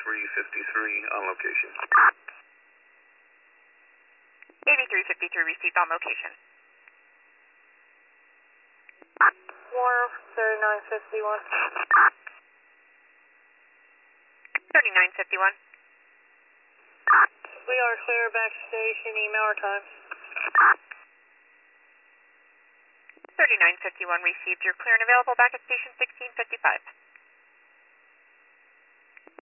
8353 on location. AB353 received on location. Warner 3951. 3951. We are clear back station, email our times. 3951 received. You're clear and available back at station 1655.